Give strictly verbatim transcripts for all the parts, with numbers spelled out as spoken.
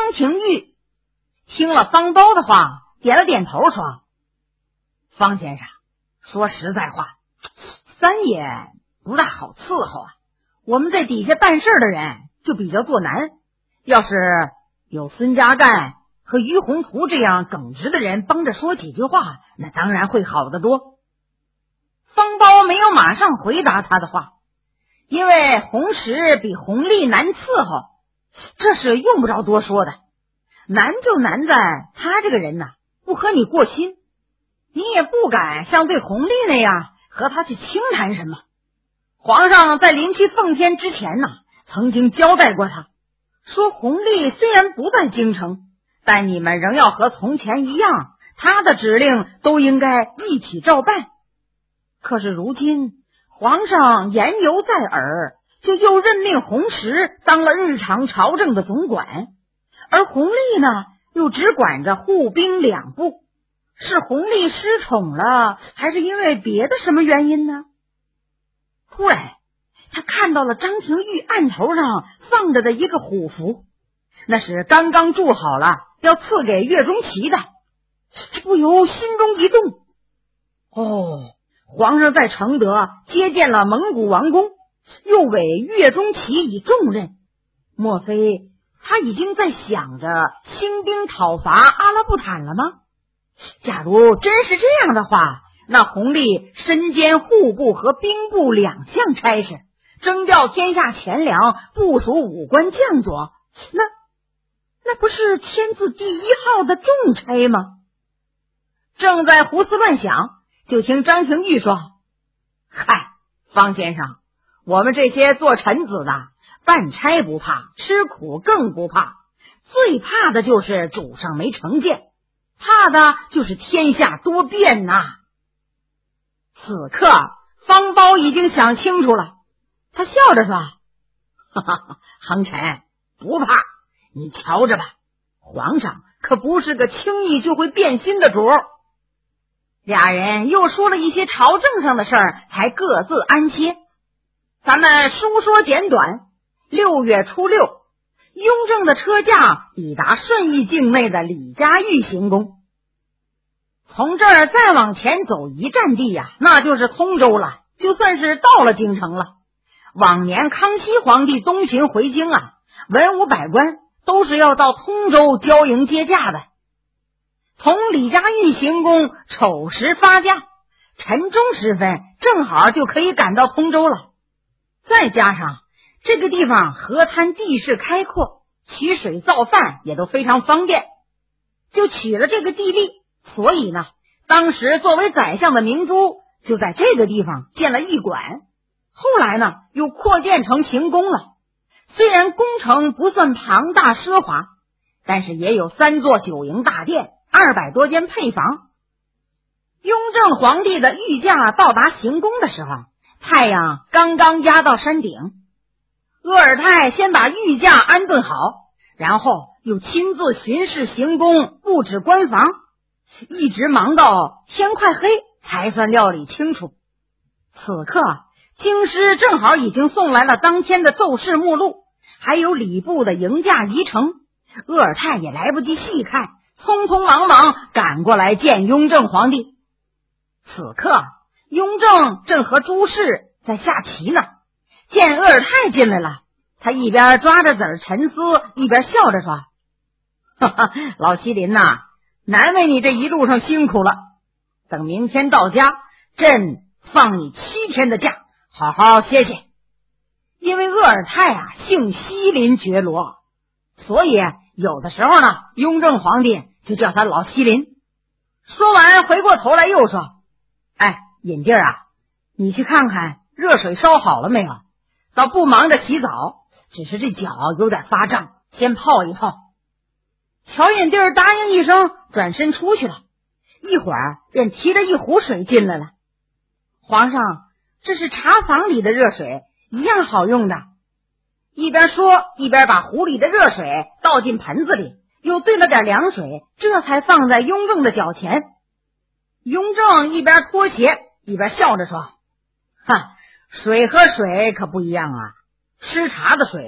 张廷玉听了方苞的话，点了点头说：方先生，说实在话，三爷不大好伺候啊，我们在底下办事的人就比较做难，要是有孙家淦和于宏图这样耿直的人帮着说几句话，那当然会好得多。方苞没有马上回答他的话，因为红石比红丽难伺候，这是用不着多说的。难就难在他这个人呐、啊，不和你过心，你也不敢像对红丽那样和他去轻谈什么。皇上在临去奉天之前呢、啊，曾经交代过他，说红丽虽然不在京城，但你们仍要和从前一样，他的指令都应该一体照办。可是如今皇上言犹在耳，就又任命红石当了日常朝政的总管，而红丽呢又只管着护兵两部，是红丽失宠了，还是因为别的什么原因呢？突然他看到了张廷玉案头上放着的一个虎符，那是刚刚铸好了要赐给岳钟琪的，这不由心中一动。哦，皇上在承德接见了蒙古王公，又委岳钟琪以重任，莫非他已经在想着兴兵讨伐阿拉布坦了吗？假如真是这样的话，那弘历身兼户部和兵部两项差事，征调天下钱粮，部署武官将佐，那那不是天字第一号的重差吗？正在胡思乱想，就听张廷玉说：嗨，方先生，我们这些做臣子的办差不怕，吃苦更不怕，最怕的就是主上没成见，怕的就是天下多变呐、啊。此刻方苞已经想清楚了，他笑着说：哈哈，恒臣不怕，你瞧着吧，皇上可不是个轻易就会变心的主。俩人又说了一些朝政上的事儿，才各自安歇。咱们书说简短，六月初六，雍正的车驾抵达顺义境内的李家峪行宫。从这儿再往前走一站地呀、啊，那就是通州了，就算是到了京城了。往年康熙皇帝东巡回京啊，文武百官都是要到通州交迎接驾的。从李家峪行宫丑时发驾，晨钟时分正好就可以赶到通州了。再加上这个地方河滩地势开阔，取水造饭也都非常方便，就取了这个地利。所以呢，当时作为宰相的明珠就在这个地方建了驿馆，后来呢又扩建成行宫了。虽然工程不算庞大奢华，但是也有三座九营大殿，二百多间配房。雍正皇帝的御驾到达行宫的时候，太阳刚刚压到山顶。鄂尔泰先把御驾安顿好，然后又亲自巡视行宫，布置官房，一直忙到天快黑才算料理清楚。此刻京师正好已经送来了当天的奏事目录，还有礼部的迎驾仪程。鄂尔泰也来不及细看，匆匆忙忙赶过来见雍正皇帝。此刻雍正正和诸事在下棋呢，见鄂尔泰进来了，他一边抓着子儿沉思，一边笑着说：哈哈，老麒麟呐、啊，难为你这一路上辛苦了，等明天到家，朕放你七天的假，好好歇歇。因为鄂尔泰啊姓西林觉罗，所以有的时候呢，雍正皇帝就叫他老西林。说完回过头来又说：哎，尹弟儿啊，你去看看热水烧好了没有？倒不忙着洗澡，只是这脚有点发胀，先泡一泡。乔尹弟儿答应一声，转身出去了，一会儿便提着一壶水进来了。皇上，这是茶房里的热水，一样好用的。一边说一边把壶里的热水倒进盆子里，又兑了点凉水，这才放在雍正的脚前。雍正一边脱鞋一边笑着说：哈，水和水可不一样啊，吃茶的水啊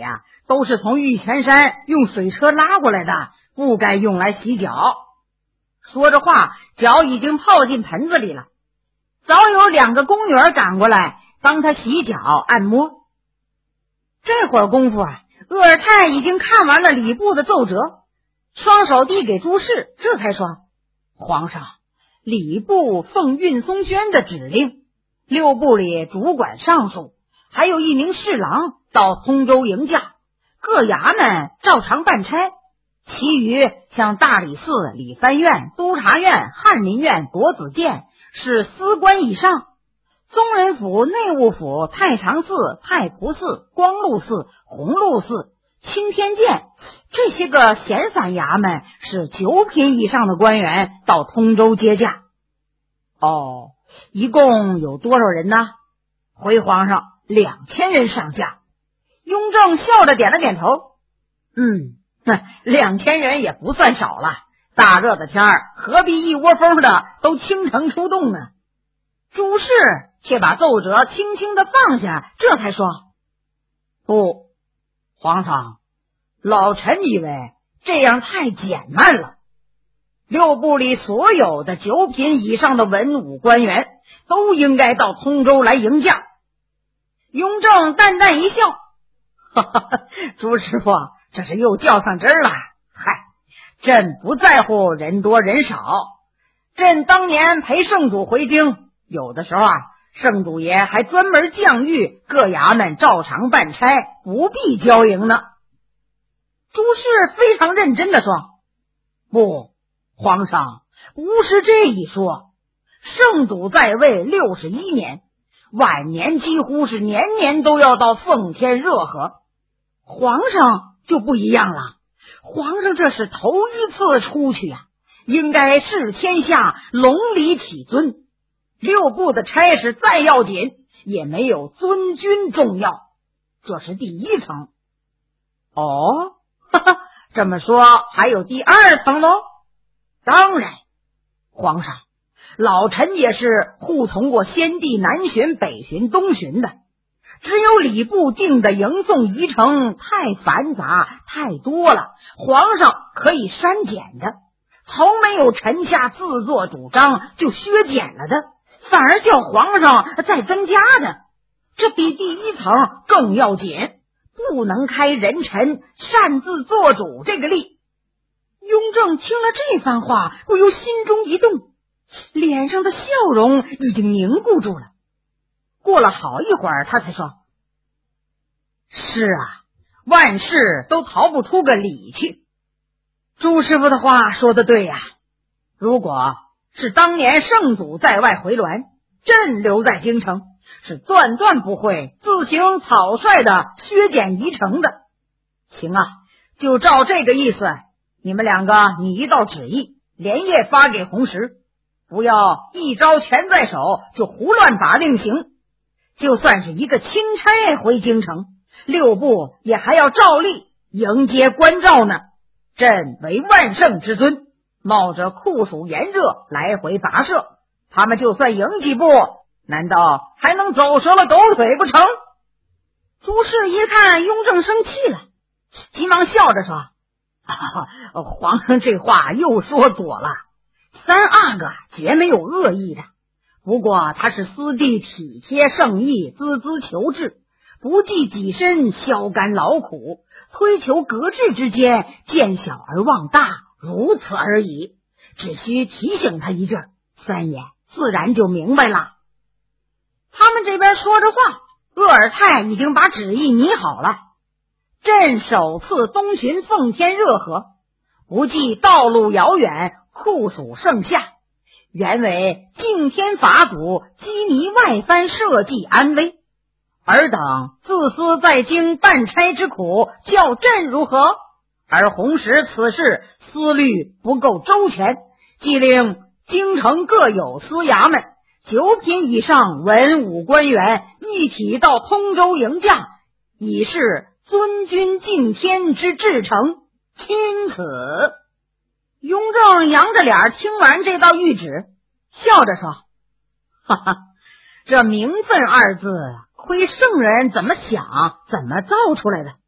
都是从玉泉山用水车拉过来的，不该用来洗脚。说着话，脚已经泡进盆子里了。早有两个宫女儿赶过来帮他洗脚按摩。这会儿功夫啊，鄂尔泰已经看完了礼部的奏折，双手递给朱氏，这才说：皇上，礼部奉运松轩的指令，六部里主管上述，还有一名侍郎到通州迎驾，各衙门照常办差，其余像大理寺、理藩院、督察院、翰林院、国子监是司官以上，宗人府、内务府、太常寺、太仆寺、光禄寺、鸿胪寺、钦天监这些个闲散衙门是九品以上的官员到通州接驾。哦，一共有多少人呢？回皇上，两千人上下。雍正笑着点了点头。嗯，两千人也不算少了。大热的天儿，何必一窝蜂的都倾城出动呢？朱氏却把奏折轻轻的放下，这才说：不，皇上，老臣以为这样太减慢了。六部里所有的九品以上的文武官员都应该到通州来迎驾。雍正淡淡一笑：哈哈，朱师傅，这是又较上真儿了。嗨，朕不在乎人多人少，朕当年陪圣祖回京，有的时候啊，圣祖爷还专门降谕各衙门照常办差，不必交营呢。朱氏非常认真的说：不，皇上，不是这一说。圣祖在位六十一年，晚年几乎是年年都要到奉天热河，皇上就不一样了。皇上这是头一次出去啊，应该视天下，隆礼体尊。六部的差事再要紧，也没有尊君重要，这是第一层。哦，哈哈，这么说还有第二层喽？当然，皇上，老臣也是护从过先帝南巡、北巡、东巡的，只有礼部定的迎送仪程太繁杂太多了，皇上可以删减的，从没有臣下自作主张就削减了的，反而叫皇上再增加的，这比第一层更要紧，不能开人臣擅自做主这个例。雍正听了这番话，不由心中一动，脸上的笑容已经凝固住了。过了好一会儿，他才说：是啊，万事都逃不出个理去。朱师傅的话说得对呀、啊，如果是当年圣祖在外回銮，朕留在京城，是断断不会自行草率的削减仪程的。行啊，就照这个意思，你们两个拟一道旨意，连夜发给红石，不要一招权在手就胡乱把令行。就算是一个钦差回京城，六部也还要照例迎接关照呢。朕为万圣之尊，冒着酷暑炎热来回跋涉，他们就算迎几步，难道还能走折了狗腿不成？朱氏一看雍正生气了，急忙笑着说：啊，皇上这话又说左了，三阿哥绝没有恶意的，不过他是私地体贴圣意，孜孜求治，不计己身，消肝劳苦，推求革制之间，见小而忘大，如此而已。只需提醒他一阵，三爷自然就明白了。他们这边说着话，鄂尔泰已经把旨意拟好了。朕首次东巡奉天热河，不计道路遥远，酷暑盛夏，原为敬天法祖，羁縻外藩社稷安危。尔等自私在京办差之苦，叫朕如何？而红石此事思虑不够周全，即令京城各有司衙门九品以上文武官员一体到通州迎驾，以示尊君敬天之至诚。钦此。雍正扬着脸听完这道谕旨，笑着说：哈哈，这名分二字，亏圣人怎么想怎么造出来的。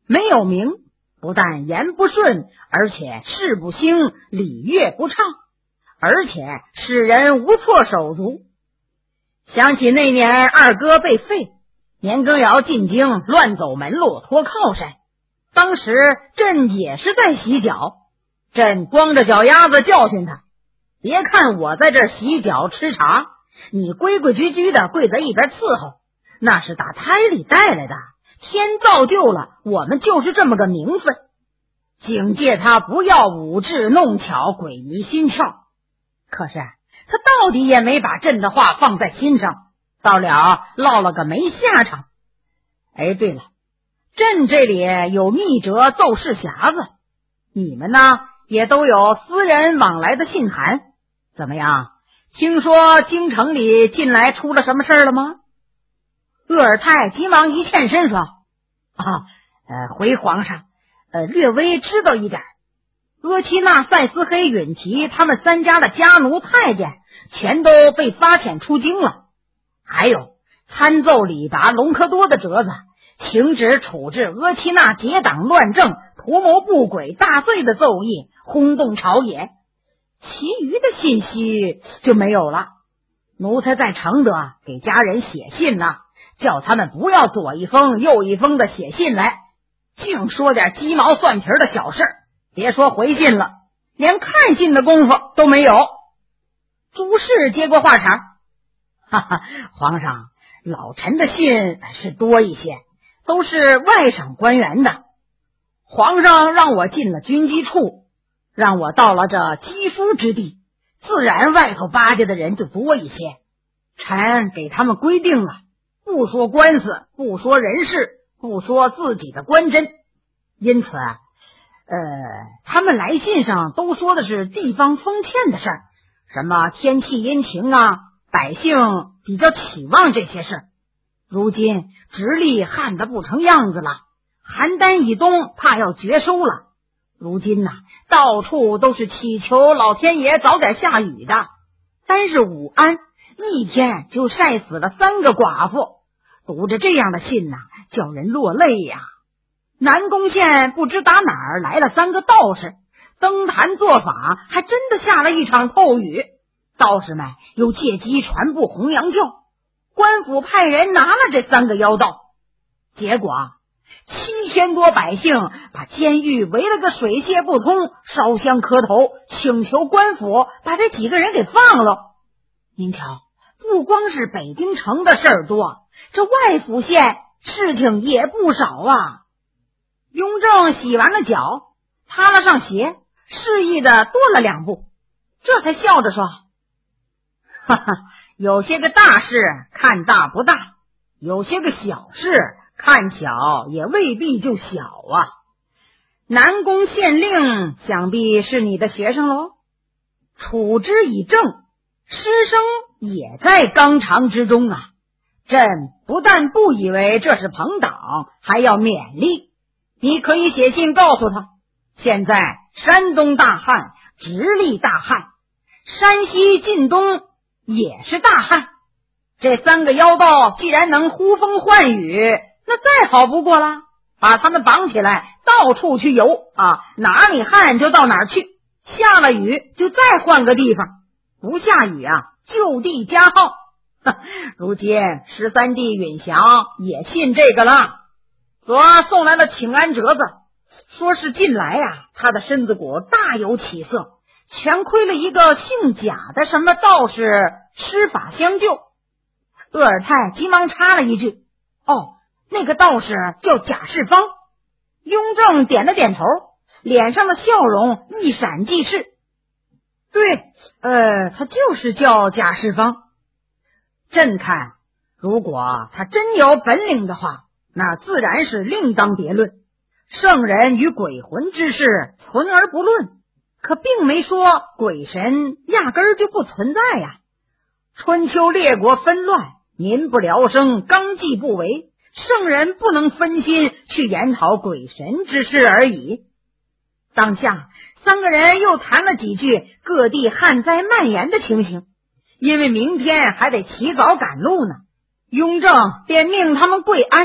没有名，不但言不顺，而且事不兴，礼乐不畅，而且使人无措手足。想起那年二哥被废，年羹尧进京乱走门路，脱靠山，当时朕也是在洗脚，朕光着脚丫子教训他，别看我在这洗脚吃茶，你规规矩矩的跪在一边伺候，那是打胎里带来的，天造就了我们就是这么个名分，警戒他不要舞智弄巧，鬼迷心窍。可是他到底也没把朕的话放在心上，到了落了个没下场。哎，对了，朕这里有密折奏事匣子，你们呢也都有私人往来的信函，怎么样？听说京城里近来出了什么事了吗？鄂尔泰急忙一欠身说：啊，呃，回皇上，呃，略微知道一点。阿奇纳、塞斯黑、允提他们三家的家奴太监全都被发遣出京了，还有参奏里达隆科多的折子，请旨处置阿奇纳结党乱政、图谋不轨大罪的奏议，轰动朝野。其余的信息就没有了。奴才在承德给家人写信呢，叫他们不要左一封右一封的写信来，净说点鸡毛蒜皮的小事，别说回信了，连看信的功夫都没有。朱氏接过话茬：哈哈，皇上，老臣的信是多一些，都是外省官员的。皇上让我进了军机处，让我到了这肌肤之地，自然外头巴结的人就多一些。臣给他们规定了，不说官司，不说人事，不说自己的官箴。因此呃，他们来信上都说的是地方封建的事儿，什么天气阴晴啊，百姓比较期望这些事。如今直隶旱得不成样子了，邯郸以东怕要绝收了。如今呐、啊，到处都是祈求老天爷早点下雨的。单是武安一天就晒死了三个寡妇，读着这样的信呐、啊，叫人落泪呀。南宫县不知打哪儿来了三个道士，登坛做法，还真的下了一场透雨。道士们又借机传布红娘教，官府派人拿了这三个妖道，结果啊，七千多百姓把监狱围了个水泄不通，烧香磕头，请求官府把这几个人给放了。您瞧，不光是北京城的事儿多，这外府县事情也不少啊。雍正洗完了脚，擦了上鞋，示意的跺了两步，这才笑着说：哈哈，有些个大事看大不大，有些个小事看小也未必就小啊。南宫县令想必是你的学生喽，处之以政，师生也在纲常之中啊。朕不但不以为这是朋党，还要勉励。你可以写信告诉他，现在山东大旱，直隶大旱，山西晋东也是大旱，这三个妖道既然能呼风唤雨，那再好不过了，把他们绑起来，到处去游啊，哪里旱就到哪儿去，下了雨就再换个地方，不下雨啊，就地加号。如今十三弟允祥也信这个了，昨送来了请安折子，说是近来啊，他的身子骨大有起色，全亏了一个姓贾的什么道士施法相救。鄂尔泰急忙插了一句：哦，那个道士叫贾世芳。雍正点了点头，脸上的笑容一闪即逝。对，呃，他就是叫贾世芳。朕看，如果他真有本领的话，那自然是另当别论。圣人与鬼魂之事存而不论，可并没说鬼神压根儿就不存在呀。春秋列国纷乱，民不聊生，纲纪不违，圣人不能分心去研讨鬼神之事而已。当下三个人又谈了几句各地旱灾蔓延的情形，因为明天还得起早赶路呢，雍正便命他们跪安，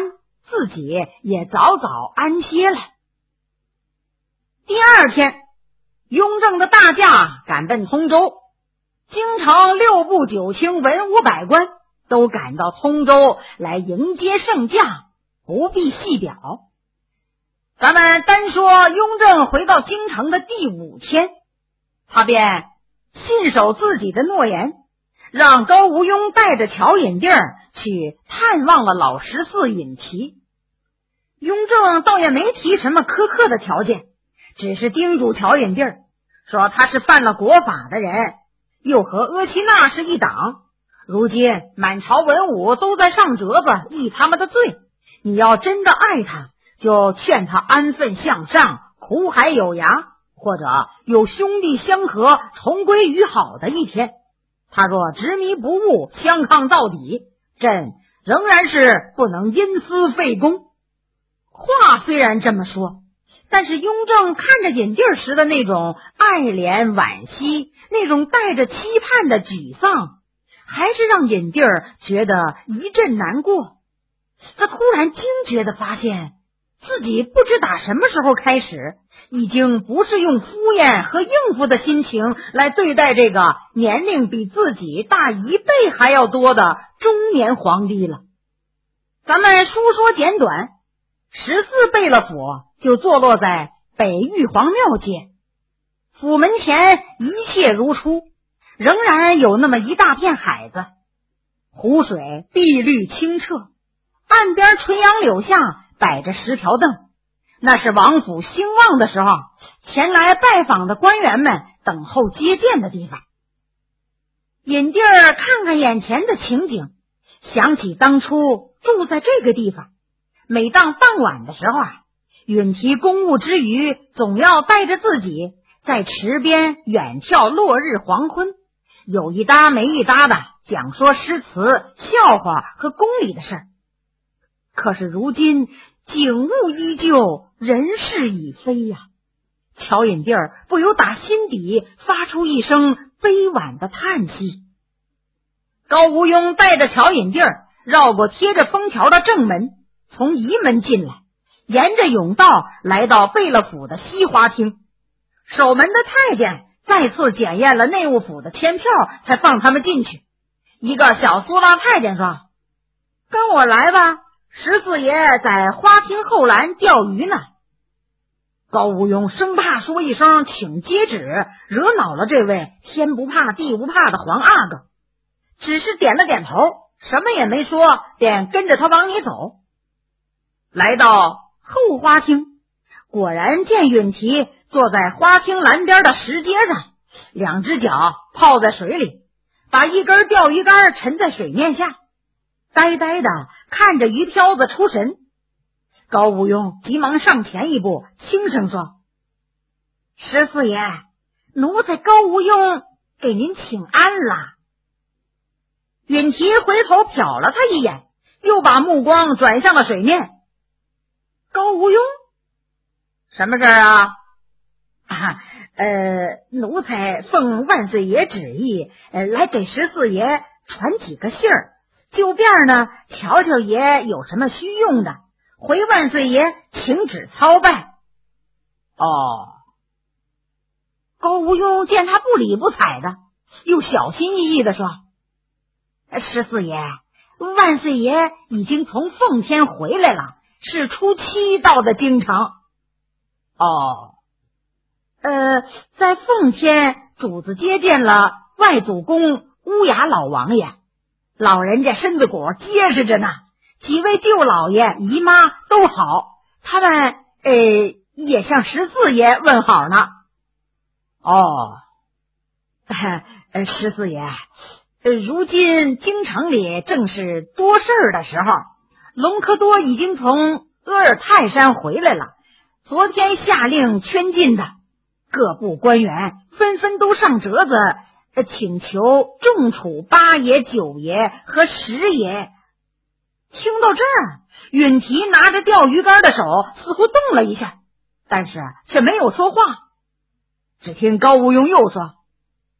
自己也早早安歇了。第二天，雍正的大驾赶奔通州，京城六部九卿文武百官都赶到通州来迎接圣驾，不必细表。咱们单说雍正回到京城的第五天，他便信守自己的诺言，让高无庸带着乔引娣去探望了老十四尹提。雍正倒也没提什么苛刻的条件，只是叮嘱乔引娣说他是犯了国法的人，又和阿齐那是一党，如今满朝文武都在上折子议他们的罪，你要真的爱他，就劝他安分向上，苦海有涯，或者有兄弟相和，重归于好的一天。他若执迷不悟，相抗到底，朕仍然是不能因私废公。话虽然这么说，但是雍正看着引娣时的那种爱怜惋惜，那种带着期盼的沮丧，还是让引娣觉得一阵难过。他突然惊觉地发现，自己不知打什么时候开始，已经不是用敷衍和应付的心情来对待这个年龄比自己大一倍还要多的中年皇帝了。咱们书说简短，十四贝勒府就坐落在北玉皇庙街，府门前一切如初，仍然有那么一大片海子，湖水碧绿清澈，岸边垂杨柳下摆着十条凳，那是王府兴旺的时候前来拜访的官员们等候接见的地方。引娣看看眼前的情景，想起当初住在这个地方，每当傍晚的时候啊，允提公务之余总要带着自己在池边远眺落日黄昏，有一搭没一搭的讲说诗词、笑话和宫里的事儿。可是如今景物依旧，人事已非呀、啊。乔引娣不由打心底发出一声悲婉的叹息。高无庸带着乔引娣绕过贴着封条的正门，从仪门进来，沿着甬道来到贝勒府的西花厅。守门的太监再次检验了内务府的签票，才放他们进去。一个小苏拉太监说：“跟我来吧，十四爷在花厅后栏钓鱼呢。”高无庸生怕说一声请接旨，惹恼了这位天不怕地不怕的黄阿哥，只是点了点头，什么也没说，便跟着他往里走。来到后花厅，果然见允提坐在花厅栏边的石阶上，两只脚泡在水里，把一根钓鱼竿沉在水面下，呆呆的看着鱼漂子出神。高无庸急忙上前一步，轻声说：“十四爷，奴才高无庸给您请安了。”允提回头瞟了他一眼，又把目光转向了水面。高无庸，什么事儿啊？啊，呃，奴才奉万岁爷旨意，呃，来给十四爷传几个信儿，就便呢，瞧瞧爷有什么需用的，回万岁爷请旨操办。哦，高无庸见他不理不睬的，又小心翼翼的说：“十四爷，万岁爷已经从奉天回来了，是初七到的京城。”哦，呃，在奉天主子接见了外祖公乌雅老王爷，老人家身子骨结实着呢，几位舅老爷姨妈都好，他们呃也向十四爷问好呢。哦，呃，十四爷，呃，如今京城里正是多事儿的时候，隆科多已经从阿尔泰山回来了，昨天下令圈禁的，各部官员纷纷都上折子，呃，请求重处八爷、九爷和十爷。听到这儿，允提拿着钓鱼竿的手似乎动了一下，但是却没有说话。只听高无庸又说：“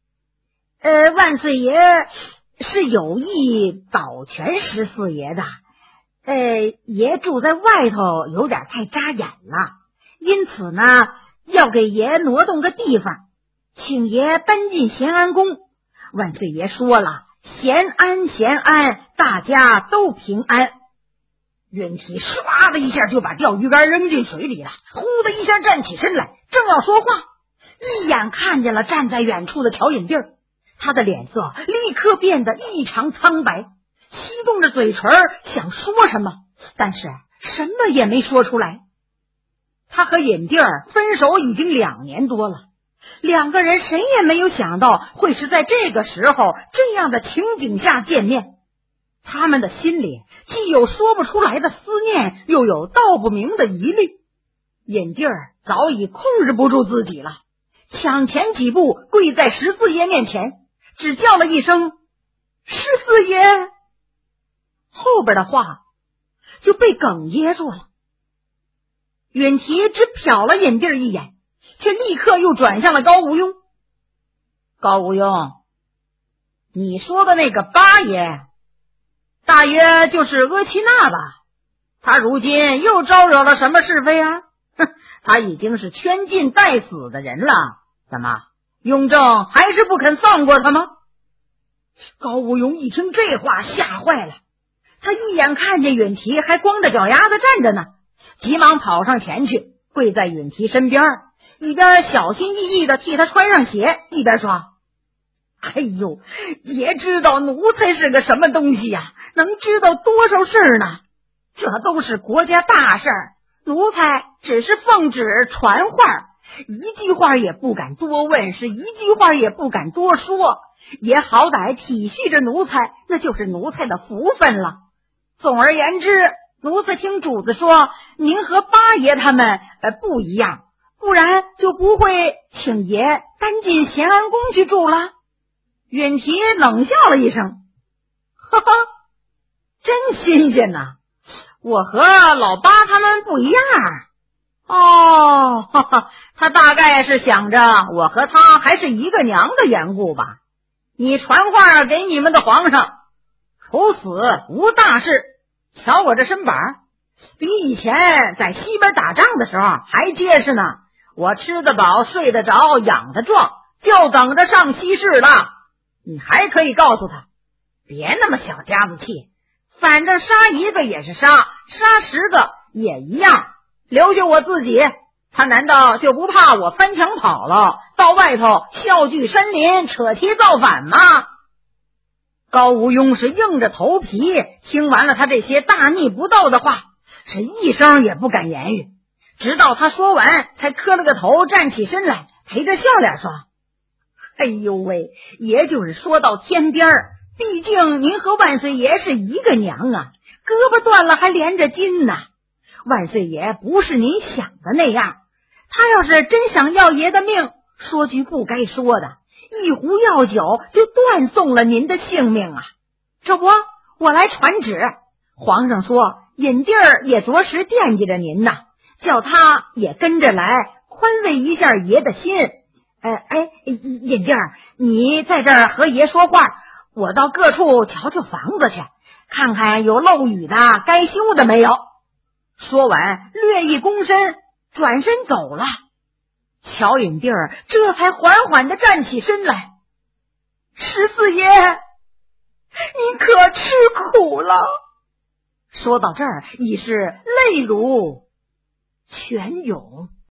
呃，万岁爷是有意保全十四爷的， 呃，爷住在外头有点太扎眼了，因此呢，要给爷挪动个地方，请爷搬进咸安宫。万岁爷说了，咸安咸安，大家都平安。允提唰的一下就把钓鱼竿扔进水里了，呼的一下站起身来，正要说话，一眼看见了站在远处的乔引娣，他的脸色立刻变得异常苍白，翕动着嘴唇想说什么，但是什么也没说出来。他和引娣分手已经两年多了，两个人谁也没有想到会是在这个时候这样的情景下见面。他们的心里既有说不出来的思念，又有道不明的疑虑。引娣早已控制不住自己了，抢前几步跪在十四爷面前，只叫了一声十四爷，后边的话就被哽咽住了。允提只瞟了引娣一眼，却立刻又转向了高无庸。高无庸，你说的那个八爷大约就是阿奇那吧？他如今又招惹了什么是非啊？哼，他已经是圈禁待死的人了，怎么雍正还是不肯放过他吗？高无庸一听这话吓坏了，他一眼看见允提还光着脚丫子站着呢，急忙跑上前去，跪在允提身边，一边小心翼翼地替他穿上鞋，一边说：哎呦，爷知道奴才是个什么东西呀、啊？能知道多少事儿呢？这都是国家大事儿，奴才只是奉旨传话，一句话也不敢多问，是一句话也不敢多说。爷好歹体恤着奴才，那就是奴才的福分了。总而言之，奴才听主子说，您和八爷他们呃不一样，不然就不会请爷搬进咸安宫去住了。允提冷笑了一声，哈哈，真新鲜呐！我和老八他们不一样。哦，哈哈，他大概是想着我和他还是一个娘的缘故吧。你传话给你们的皇上，处死无大事。瞧我这身板，比以前在西边打仗的时候还结实呢。我吃得饱，睡得着，养得壮，就等着上西市了。你还可以告诉他，别那么小家子气，反正杀一个也是杀，杀十个也一样。留下我自己，他难道就不怕我翻墙跑了，到外头笑聚山林，扯旗造反吗？高无庸是硬着头皮听完了他这些大逆不道的话，是一声也不敢言语，直到他说完才磕了个头，站起身来，陪着笑脸说：哎呦喂，也就是说到天边，毕竟您和万岁爷是一个娘啊，胳膊断了还连着筋呢。万岁爷不是您想的那样，他要是真想要爷的命，说句不该说的，一壶药酒就断送了您的性命啊！这不，我来传旨，皇上说引娣儿也着实惦记着您呐，叫他也跟着来宽慰一下爷的心。呃，哎，引娣儿，你在这儿和爷说话，我到各处瞧瞧房子去，看看有漏雨的该修的没有。说完略一躬身，转身走了。乔引娣儿这才缓缓地站起身来。十四爷，你可吃苦了。说到这儿已是泪如泉涌。